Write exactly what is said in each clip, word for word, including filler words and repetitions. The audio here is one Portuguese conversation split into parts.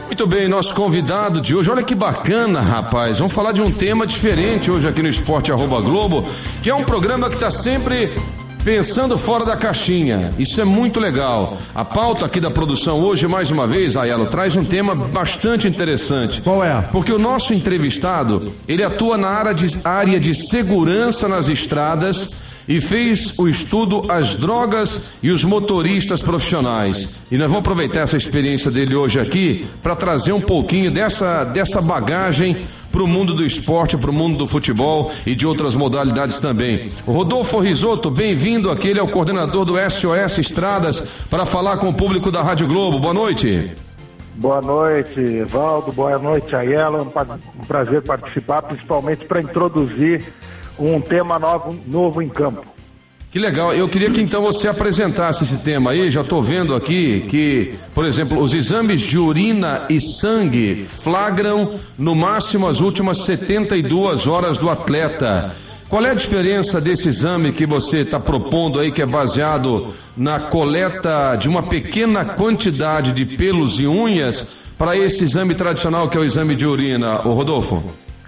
Muito bem, nosso convidado de hoje, olha que bacana, rapaz, vamos falar de um tema diferente hoje aqui no Esporte Arroba Globo, que é um programa que está sempre pensando fora da caixinha. Isso é muito legal. A pauta aqui da produção hoje, mais uma vez, Aiello, traz um tema bastante interessante. Qual é? Porque o nosso entrevistado, ele atua na área de, área de segurança nas estradas e fez o estudo As Drogas e os Motoristas Profissionais. E nós vamos aproveitar essa experiência dele hoje aqui para trazer um pouquinho dessa, dessa bagagem para o mundo do esporte, para o mundo do futebol e de outras modalidades também. Rodolfo Risotto, bem-vindo aqui, ele é o coordenador do S O S Estradas, para falar com o público da Rádio Globo. Boa noite. Boa noite, Valdo. Boa noite, Aiello. Um prazer participar, principalmente para introduzir um tema novo, novo em campo. Que legal, eu queria que então você apresentasse esse tema aí. Já estou vendo aqui que, por exemplo, os exames de urina e sangue flagram no máximo as últimas setenta e duas horas do atleta. Qual é a diferença desse exame que você está propondo aí, que é baseado na coleta de uma pequena quantidade de pelos e unhas, para esse exame tradicional que é o exame de urina, ô Rodolfo?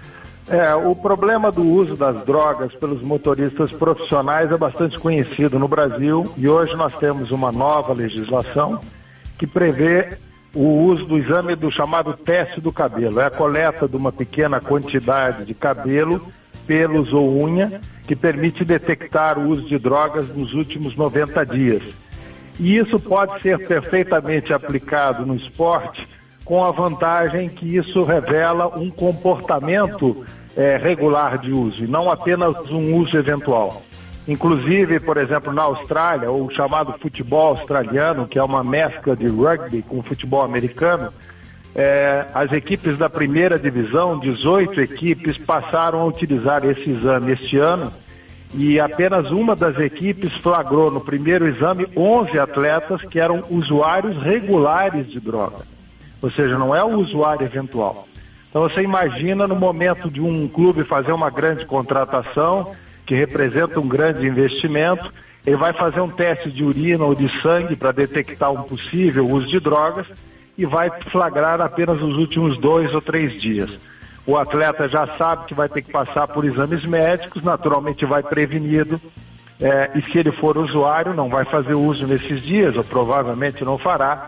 É, o problema do uso das drogas pelos motoristas profissionais é bastante conhecido no Brasil e hoje nós temos uma nova legislação que prevê o uso do exame do chamado teste do cabelo. É a coleta de uma pequena quantidade de cabelo, pelos ou unha, que permite detectar o uso de drogas nos últimos noventa dias. E isso pode ser perfeitamente aplicado no esporte, com a vantagem que isso revela um comportamento é, regular de uso, e não apenas um uso eventual. Inclusive, por exemplo, na Austrália, o chamado futebol australiano, que é uma mescla de rugby com futebol americano, é, as equipes da primeira divisão, dezoito equipes, passaram a utilizar esse exame este ano, e apenas uma das equipes flagrou no primeiro exame onze atletas que eram usuários regulares de droga. Ou seja, não é o usuário eventual. Então você imagina no momento de um clube fazer uma grande contratação, que representa um grande investimento, ele vai fazer um teste de urina ou de sangue para detectar um possível uso de drogas e vai flagrar apenas os últimos dois ou três dias. O atleta já sabe que vai ter que passar por exames médicos, naturalmente vai prevenido, é, e se ele for usuário não vai fazer uso nesses dias, ou provavelmente não fará,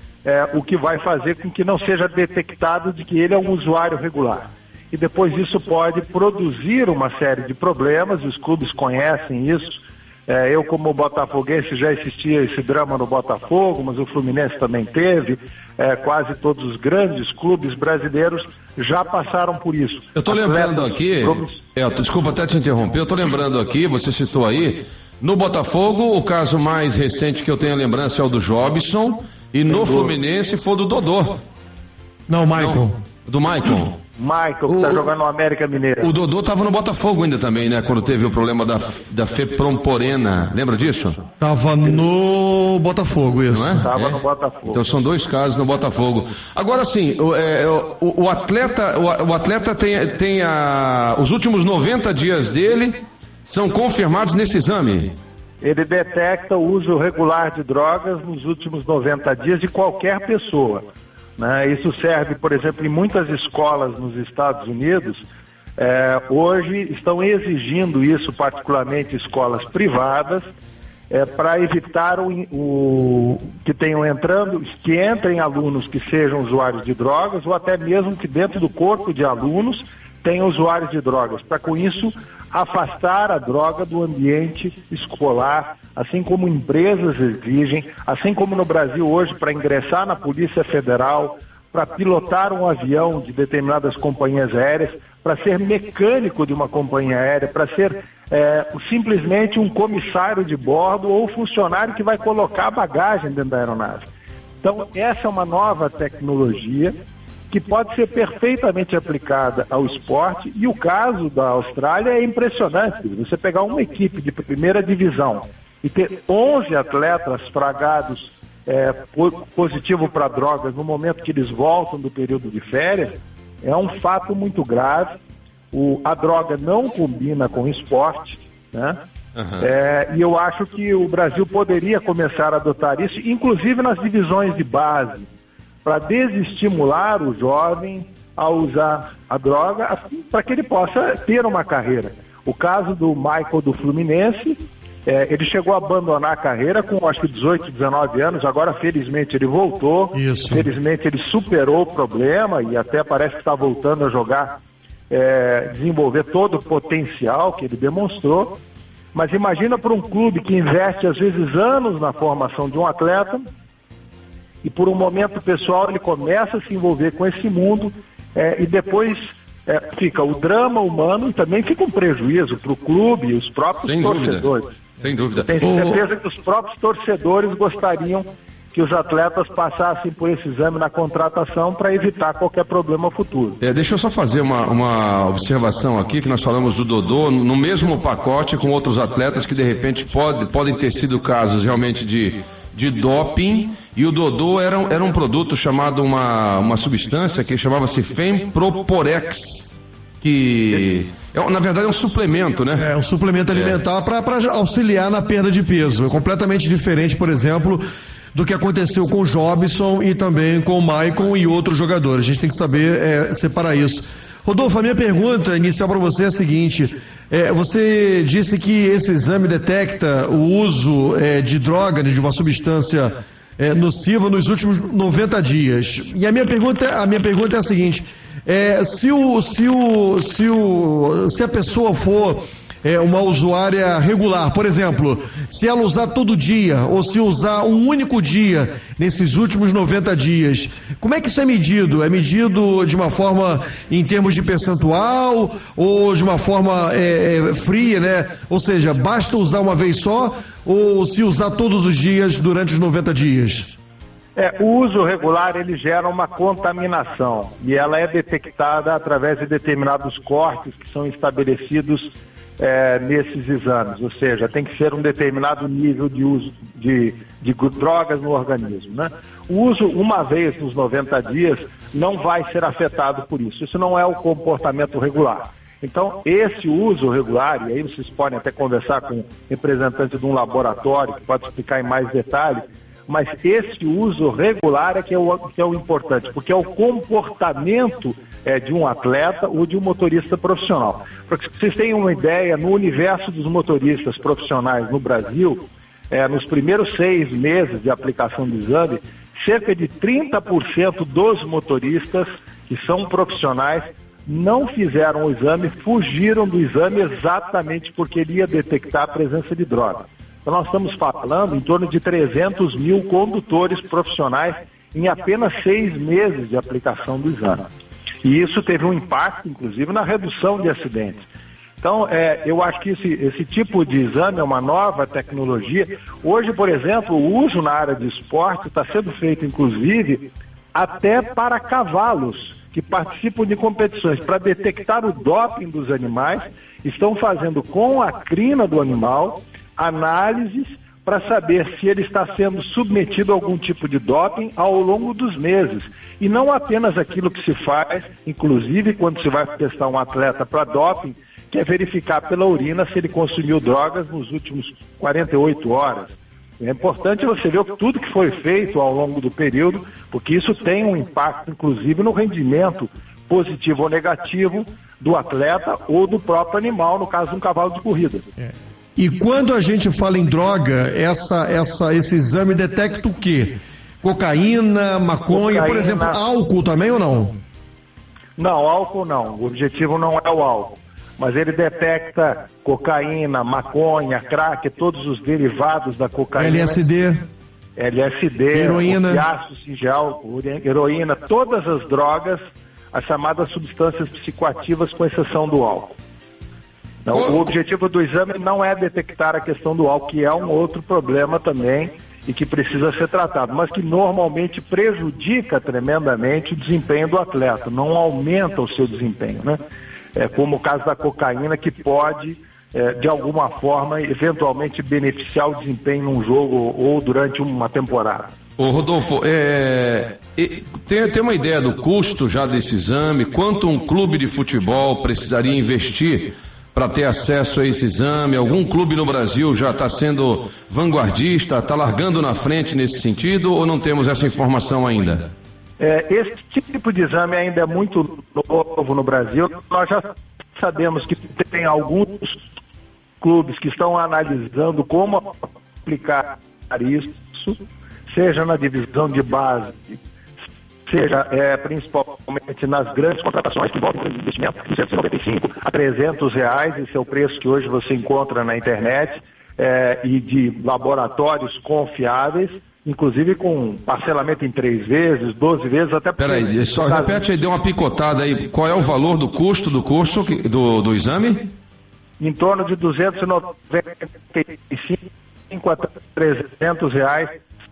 É, o que vai fazer com que não seja detectado de que ele é um usuário regular. E depois isso pode produzir uma série de problemas, os clubes conhecem isso. É, eu, como botafoguense, já assistia esse drama no Botafogo, mas o Fluminense também teve. É, quase todos os grandes clubes brasileiros já passaram por isso. Eu estou lembrando aqui, é, desculpa até te interromper, eu estou lembrando aqui, você citou aí, no Botafogo, o caso mais recente que eu tenho a lembrança é o do Jobson, e no Fluminense foi do Dodô. Não, Michael. Não, do Michael. Michael, que está jogando no América Mineiro. O Dodô estava no Botafogo ainda também, né? Quando teve o problema da, da Fepronporena. Lembra disso? Estava no Botafogo, isso. Não é? Estava é? no Botafogo. Então são dois casos no Botafogo. Agora sim, o, é, o, o atleta, o, o atleta tem, tem a, os últimos noventa dias dele são confirmados nesse exame. Ele detecta o uso regular de drogas nos últimos noventa dias de qualquer pessoa, né? Isso serve, por exemplo, em muitas escolas nos Estados Unidos, é, hoje estão exigindo isso, particularmente escolas privadas, é, para evitar o, o, que tenham entrando, que entrem alunos que sejam usuários de drogas, ou até mesmo que dentro do corpo de alunos tenham usuários de drogas, para com isso afastar a droga do ambiente escolar, assim como empresas exigem, assim como no Brasil hoje, para ingressar na Polícia Federal, para pilotar um avião de determinadas companhias aéreas, para ser mecânico de uma companhia aérea, para ser é, simplesmente um comissário de bordo ou funcionário que vai colocar a bagagem dentro da aeronave. Então, essa é uma nova tecnologia que pode ser perfeitamente aplicada ao esporte, e o caso da Austrália é impressionante. Você pegar uma equipe de primeira divisão e ter onze atletas fragados é, positivo para drogas no momento que eles voltam do período de férias, é um fato muito grave. O, a droga não combina com o esporte, né? Uhum. É, e eu acho que o Brasil poderia começar a adotar isso, inclusive nas divisões de base, para desestimular o jovem a usar a droga, para que ele possa ter uma carreira. O caso do Michael do Fluminense, é, ele chegou a abandonar a carreira com acho que dezoito, dezenove anos, agora felizmente ele voltou, Isso. felizmente ele superou o problema e até parece que está voltando a jogar, é, desenvolver todo o potencial que ele demonstrou. Mas imagina para um clube que investe às vezes anos na formação de um atleta e por um momento pessoal ele começa a se envolver com esse mundo é, e depois é, fica o drama humano e também fica um prejuízo para o clube e os próprios Sem torcedores. Dúvida. Sem dúvida. Tenho certeza que os próprios torcedores gostariam que os atletas passassem por esse exame na contratação para evitar qualquer problema futuro. É, deixa eu só fazer uma, uma observação aqui, que nós falamos do Dodô, no mesmo pacote com outros atletas que de repente pode, podem ter sido casos realmente de, de doping, e o Dodô era, era um produto chamado, uma, uma substância que chamava-se Femproporex, que é, na verdade é um suplemento, né? É um suplemento alimentar para auxiliar na perda de peso. É completamente diferente, por exemplo, do que aconteceu com o Jobson e também com o Maicon e outros jogadores. A gente tem que saber é, separar isso. Rodolfo, a minha pergunta inicial para você é a seguinte: é, você disse que esse exame detecta o uso é, de droga, de uma substância é, nociva nos últimos noventa dias. E a minha pergunta, a minha pergunta é a seguinte: é, se, o, se, o, se, o, se a pessoa for é, uma usuária regular, por exemplo, se ela usar todo dia ou se usar um único dia nesses últimos noventa dias, como é que isso é medido? É medido de uma forma em termos de percentual ou de uma forma é, é, fria, né? Ou seja, basta usar uma vez só ou se usar todos os dias durante os noventa dias? É, o uso regular ele gera uma contaminação e ela é detectada através de determinados cortes que são estabelecidos É, nesses exames, ou seja, tem que ser um determinado nível de uso de, de drogas no organismo, né? O uso uma vez nos noventa dias não vai ser afetado por isso, isso não é o comportamento regular. Então, esse uso regular, e aí vocês podem até conversar com representantes de um laboratório que pode explicar em mais detalhe, mas esse uso regular é que é o, que é o importante, porque é o comportamento é, de um atleta ou de um motorista profissional. Para que vocês tenham uma ideia, no universo dos motoristas profissionais no Brasil, é, nos primeiros seis meses de aplicação do exame, cerca de trinta por cento dos motoristas que são profissionais não fizeram o exame, fugiram do exame exatamente porque ele ia detectar a presença de droga. Então nós estamos falando em torno de trezentos mil condutores profissionais em apenas seis meses de aplicação do exame. E isso teve um impacto, inclusive, na redução de acidentes. Então, é, eu acho que esse, esse tipo de exame é uma nova tecnologia. Hoje, por exemplo, o uso na área de esporte está sendo feito, inclusive, até para cavalos que participam de competições. Para detectar o doping dos animais, estão fazendo com a crina do animal análises para saber se ele está sendo submetido a algum tipo de doping ao longo dos meses. E não apenas aquilo que se faz, inclusive quando se vai testar um atleta para doping, que é verificar pela urina se ele consumiu drogas nos últimos quarenta e oito horas. É importante você ver tudo que foi feito ao longo do período, porque isso tem um impacto, inclusive, no rendimento positivo ou negativo do atleta ou do próprio animal, no caso de um cavalo de corrida. É. E quando a gente fala em droga, essa, essa, esse exame detecta o quê? Cocaína, maconha, Cocaína, por exemplo, álcool também ou não? Não, álcool não. O objetivo não é o álcool. Mas ele detecta cocaína, maconha, crack, todos os derivados da cocaína. L S D. L S D, heroína, opiáceo singel, heroína, todas as drogas, as chamadas substâncias psicoativas, com exceção do álcool. Então, o objetivo do exame não é detectar a questão do álcool, que é um outro problema também e que precisa ser tratado, mas que normalmente prejudica tremendamente o desempenho do atleta, não aumenta o seu desempenho, né? É, como o caso da cocaína, que pode, é, de alguma forma, eventualmente beneficiar o desempenho num jogo ou durante uma temporada. Ô Rodolfo, é, tem, tem uma ideia do custo já desse exame? Quanto um clube de futebol precisaria investir para ter acesso a esse exame? Algum clube no Brasil já está sendo vanguardista, está largando na frente nesse sentido, ou não temos essa informação ainda? É, esse tipo de exame ainda é muito novo no Brasil. Nós já sabemos que tem alguns clubes que estão analisando como aplicar isso, seja na divisão de base, seja é, principalmente nas grandes contratações que envolvem investimento de cento e noventa e cinco a trezentos reais, esse é o preço que hoje você encontra na internet, é, e de laboratórios confiáveis, inclusive com parcelamento em três vezes, doze vezes, até... Peraí, só repete aí, deu uma picotada aí, qual é o valor do custo do curso, do, do exame? Em torno de duzentos e noventa e cinco a trezentos reais.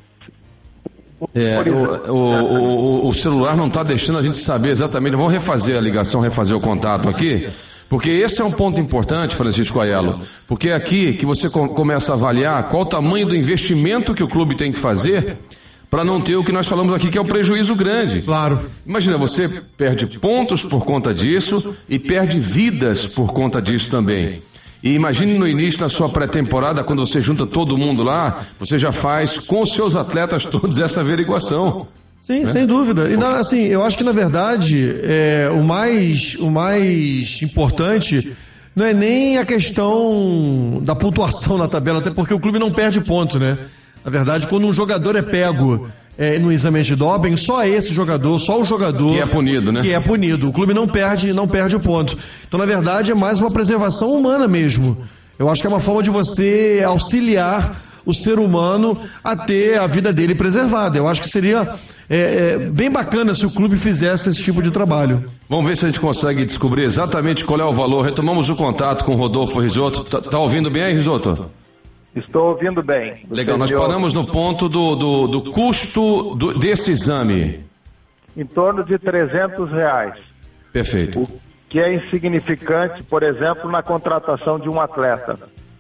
É, o, o, o, o celular não está deixando a gente saber exatamente. Vamos refazer a ligação, refazer o contato aqui, porque esse é um ponto importante, Francisco Aiello, porque é aqui que você com, começa a avaliar qual o tamanho do investimento que o clube tem que fazer para não ter o que nós falamos aqui, que é o prejuízo grande. Claro. Imagina, você perde pontos por conta disso e perde vidas por conta disso também. E imagine no início, na sua pré-temporada, quando você junta todo mundo lá, você já faz com os seus atletas todos essa averiguação. Sim, né? Sem dúvida. E na, assim, eu acho que na verdade é, o, mais, o mais importante não é nem a questão da pontuação na tabela, até porque o clube não perde pontos, né? Na verdade, quando um jogador é pego é, no exame de doping, só esse jogador, só o jogador... Que é punido, né? Que é punido. O clube não perde, não perde pontos. Então, na verdade, é mais uma preservação humana mesmo. Eu acho que é uma forma de você auxiliar o ser humano a ter a vida dele preservada. Eu acho que seria é, é, bem bacana se o clube fizesse esse tipo de trabalho. Vamos ver se a gente consegue descobrir exatamente qual é o valor. Retomamos o contato com o Rodolfo Risotto. Tá, tá ouvindo bem aí, Risotto? Estou ouvindo bem. Você Legal, nós paramos no ponto do, do, do custo do, desse exame. Em torno de trezentos reais. Perfeito. O que é insignificante, por exemplo, na contratação de um atleta.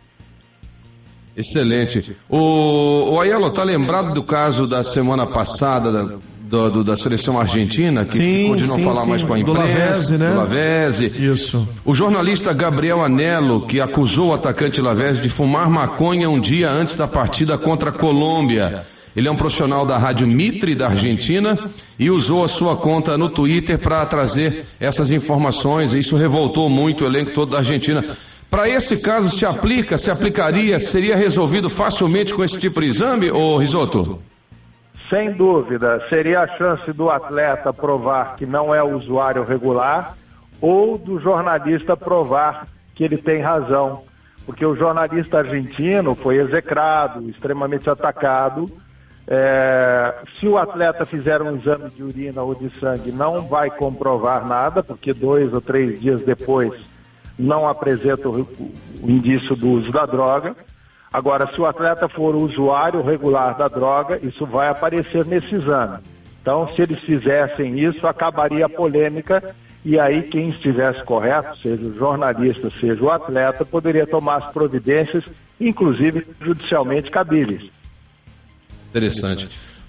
Excelente. O, o Aiello, está lembrado do caso da semana passada da, do, do, da seleção argentina, que sim, ficou de não sim, falar sim. mais com a imprensa? Do Lavezzi, né? Do Lavezzi. Isso. O jornalista Gabriel Anello, que acusou o atacante Lavezzi de fumar maconha um dia antes da partida contra a Colômbia. Ele é um profissional da Rádio Mitre da Argentina e usou a sua conta no Twitter para trazer essas informações. Isso revoltou muito o elenco todo da Argentina. Para esse caso, se aplica, se aplicaria, seria resolvido facilmente com esse tipo de exame, ô Risotto? Sem dúvida, seria a chance do atleta provar que não é usuário regular ou do jornalista provar que ele tem razão. Porque o jornalista argentino foi execrado, extremamente atacado. É, se o atleta fizer um exame de urina ou de sangue, não vai comprovar nada, porque dois ou três dias depois não apresenta o, o indício do uso da droga. Agora, se o atleta for usuário regular da droga, isso vai aparecer nesse exame. Então, se eles fizessem isso, acabaria a polêmica e aí quem estivesse correto, seja o jornalista, seja o atleta, poderia tomar as providências, inclusive judicialmente cabíveis. Interessante.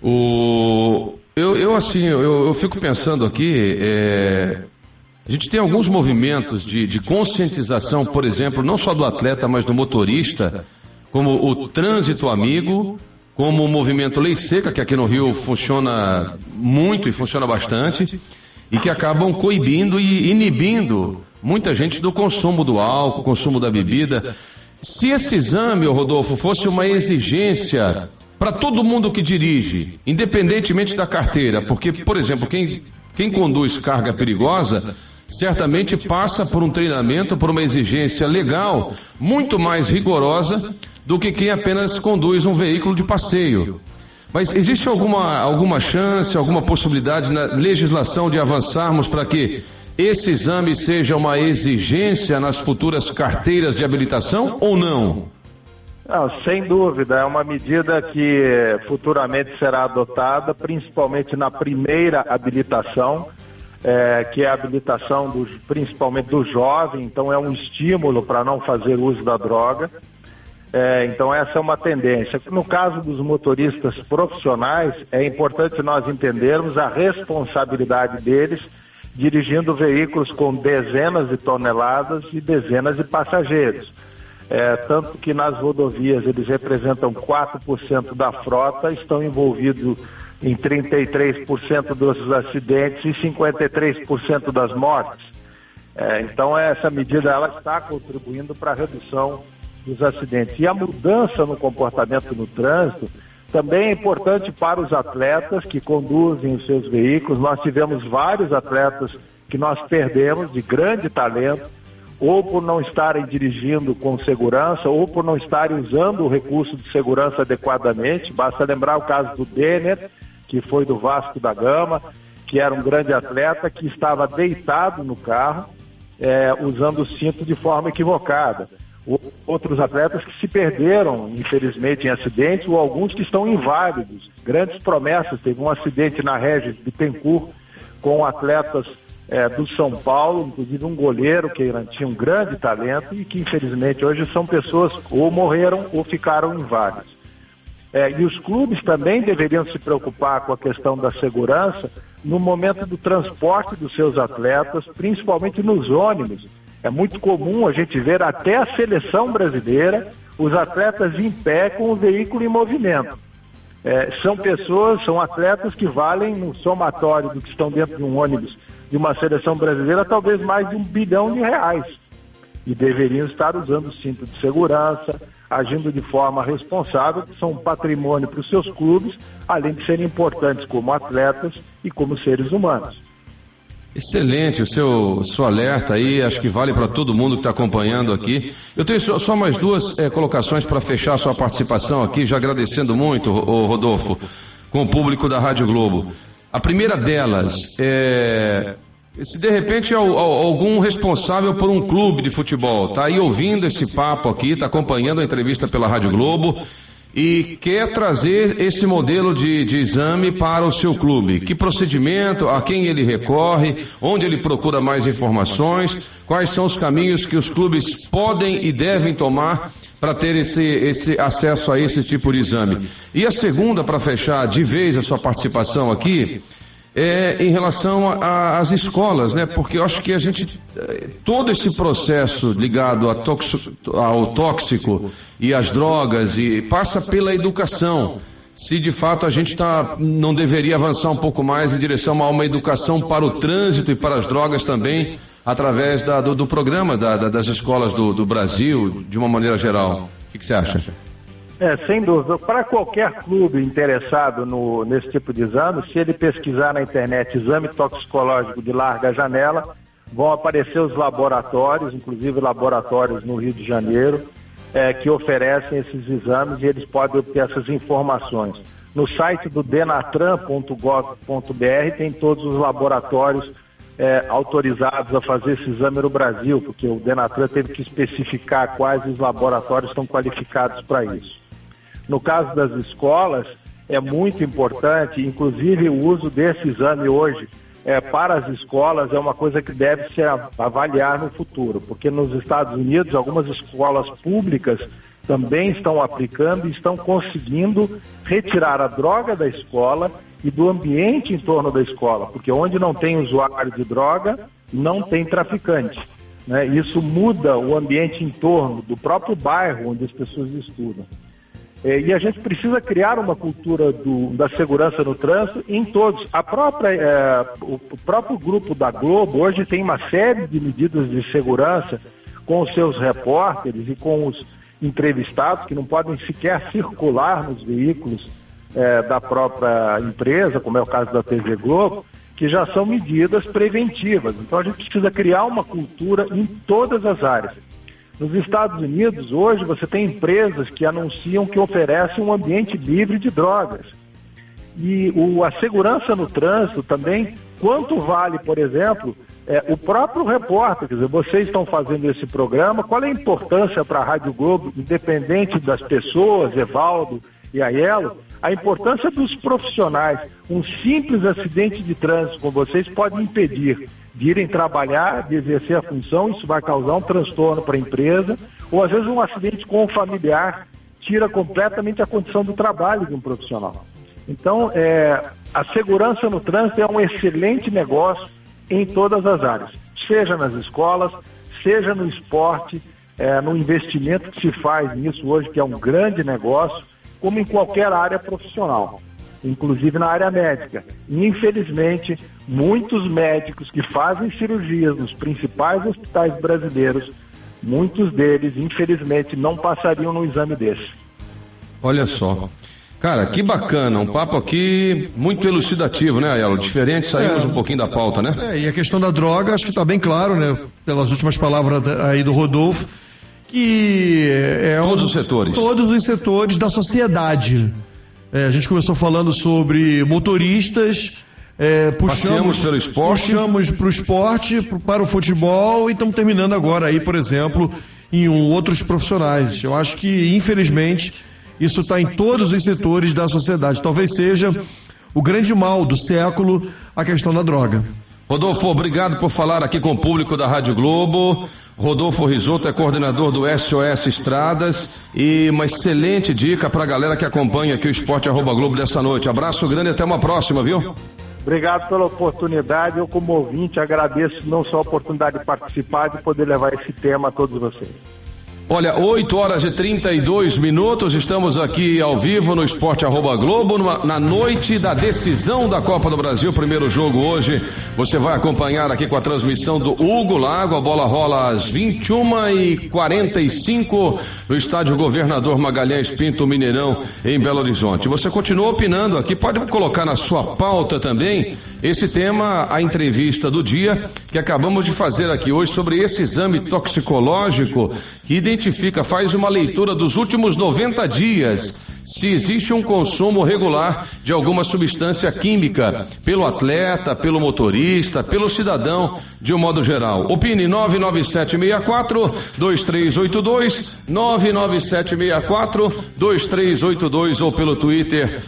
O, eu, eu assim, eu, eu fico pensando aqui, é, a gente tem alguns movimentos de, de conscientização, por exemplo, não só do atleta, mas do motorista, como o Trânsito Amigo, como o movimento Lei Seca, que aqui no Rio funciona muito e funciona bastante, e que acabam coibindo e inibindo muita gente do consumo do álcool, consumo da bebida. Se esse exame, Rodolfo, fosse uma exigência para todo mundo que dirige, independentemente da carteira, porque, por exemplo, quem, quem conduz carga perigosa certamente passa por um treinamento, por uma exigência legal muito mais rigorosa do que quem apenas conduz um veículo de passeio. Mas existe alguma, alguma chance, alguma possibilidade na legislação de avançarmos para que esse exame seja uma exigência nas futuras carteiras de habilitação ou não? Não, sem dúvida, é uma medida que futuramente será adotada, principalmente na primeira habilitação, é, que é a habilitação do, principalmente do jovem, então é um estímulo para não fazer uso da droga. É, então essa é uma tendência. No caso dos motoristas profissionais, é importante nós entendermos a responsabilidade deles dirigindo veículos com dezenas de toneladas e dezenas de passageiros. É, tanto que nas rodovias eles representam quatro por cento da frota, estão envolvidos em trinta e três por cento dos acidentes e cinquenta e três por cento das mortes. É, então essa medida ela está contribuindo para a redução dos acidentes. E a mudança no comportamento no trânsito também é importante para os atletas que conduzem os seus veículos. Nós tivemos vários atletas que nós perdemos de grande talento, ou por não estarem dirigindo com segurança, ou por não estarem usando o recurso de segurança adequadamente. Basta lembrar o caso do Denner, que foi do Vasco da Gama, que era um grande atleta, que estava deitado no carro, é, usando o cinto de forma equivocada. Outros atletas que se perderam, infelizmente, em acidentes, ou alguns que estão inválidos. Grandes promessas. Teve um acidente na Regis Bittencourt com atletas é, do São Paulo, inclusive um goleiro que tinha um grande talento e que, infelizmente, hoje são pessoas ou morreram ou ficaram inválidos. É, e os clubes também deveriam se preocupar com a questão da segurança no momento do transporte dos seus atletas, principalmente nos ônibus. É muito comum a gente ver até a seleção brasileira, os atletas em pé com o veículo em movimento. É, são pessoas, são atletas que valem no somatório do que estão dentro de um ônibus de uma seleção brasileira talvez mais de um bilhão de reais. E deveriam estar usando o cinto de segurança, agindo de forma responsável, que são um patrimônio para os seus clubes, além de serem importantes como atletas e como seres humanos. Excelente, o seu, seu alerta aí, acho que vale para todo mundo que está acompanhando aqui. Eu tenho só, só mais duas é, colocações para fechar a sua participação aqui, já agradecendo muito, o Rodolfo, com o público da Rádio Globo. A primeira delas é... se de repente é algum responsável por um clube de futebol está aí ouvindo esse papo aqui, está acompanhando a entrevista pela Rádio Globo e quer trazer esse modelo de, de exame para o seu clube, que procedimento, a quem ele recorre, onde ele procura mais informações, quais são os caminhos que os clubes podem e devem tomar para ter esse, esse acesso a esse tipo de exame. E a segunda, para fechar de vez a sua participação aqui, é em relação às escolas, né? Porque eu acho que a gente, todo esse processo ligado a toxo, ao tóxico e às drogas e passa pela educação. Se de fato a gente tá, não deveria avançar um pouco mais em direção a uma educação para o trânsito e para as drogas também, através da, do, do programa da, da, das escolas do, do Brasil, de uma maneira geral. O que, que você acha? É, sem dúvida. Para qualquer clube interessado no, nesse tipo de exame, se ele pesquisar na internet exame toxicológico de larga janela, vão aparecer os laboratórios, inclusive laboratórios no Rio de Janeiro, é, que oferecem esses exames e eles podem obter essas informações. No site do denatran ponto gov ponto br tem todos os laboratórios é, autorizados a fazer esse exame no Brasil, porque o Denatran teve que especificar quais os laboratórios estão qualificados para isso. No caso das escolas, é muito importante, inclusive o uso desse exame hoje é, para as escolas é uma coisa que deve se avaliar no futuro, porque nos Estados Unidos algumas escolas públicas também estão aplicando e estão conseguindo retirar a droga da escola e do ambiente em torno da escola, porque onde não tem usuário de droga, não tem traficante, né? Isso muda o ambiente em torno do próprio bairro onde as pessoas estudam. E a gente precisa criar uma cultura do, da segurança no trânsito em todos. A própria, é, o próprio grupo da Globo hoje tem uma série de medidas de segurança com os seus repórteres e com os entrevistados que não podem sequer circular nos veículos é, da própria empresa, como é o caso da T V Globo, que já são medidas preventivas. Então a gente precisa criar uma cultura em todas as áreas. Nos Estados Unidos, hoje, você tem empresas que anunciam que oferecem um ambiente livre de drogas. E o, a segurança no trânsito também, quanto vale, por exemplo, é, o próprio repórter, quer dizer, vocês estão fazendo esse programa, qual é a importância para a Rádio Globo, independente das pessoas, Evaldo e Aiello, a importância dos profissionais. Um simples acidente de trânsito com vocês pode impedir de irem trabalhar, de exercer a função, isso vai causar um transtorno para a empresa, ou às vezes um acidente com um familiar tira completamente a condição do trabalho de um profissional. Então, é, a segurança no trânsito é um excelente negócio em todas as áreas, seja nas escolas, seja no esporte, é, no investimento que se faz nisso hoje, que é um grande negócio, como em qualquer área profissional. inclusive na área médica. E, infelizmente, muitos médicos que fazem cirurgias nos principais hospitais brasileiros, muitos deles, infelizmente, não passariam num exame desse. Olha só. Cara, que bacana, um papo aqui muito elucidativo, né, Aiello? Diferente, saímos é, um pouquinho da pauta, né? É, e a questão da droga, acho que está bem claro, né, pelas últimas palavras aí do Rodolfo, que é todos um, os setores. Todos os setores da sociedade. É, a gente começou falando sobre motoristas, é, puxamos pelo esporte, puxamos para o esporte, para o futebol e estamos terminando agora aí, por exemplo, em um, outros profissionais. Eu acho que, infelizmente, isso está em todos os setores da sociedade. Talvez seja o grande mal do século, a questão da droga. Rodolfo, obrigado por falar aqui com o público da Rádio Globo. Rodolfo Risotto é coordenador do S O S Estradas e uma excelente dica para a galera que acompanha aqui o Esporte Arroba Globo dessa noite. Abraço grande e até uma próxima, viu? Obrigado pela oportunidade. Eu, como ouvinte, agradeço não só a oportunidade de participar, de poder levar esse tema a todos vocês. Olha, oito horas e trinta e dois minutos, estamos aqui ao vivo no Esporte Arroba Globo, numa, na noite da decisão da Copa do Brasil, primeiro jogo hoje. Você vai acompanhar aqui com a transmissão do Hugo Lago, a bola rola às vinte e uma e quarenta e cinco no estádio Governador Magalhães Pinto Mineirão, em Belo Horizonte. Você continua opinando aqui, pode colocar na sua pauta também esse tema, a entrevista do dia, que acabamos de fazer aqui hoje sobre esse exame toxicológico que identifica, faz uma leitura dos últimos noventa dias, se existe um consumo regular de alguma substância química pelo atleta, pelo motorista, pelo cidadão, de um modo geral. Opine nove nove sete seis quatro, dois três oito dois, nove nove sete seis quatro, dois três oito dois ou pelo Twitter,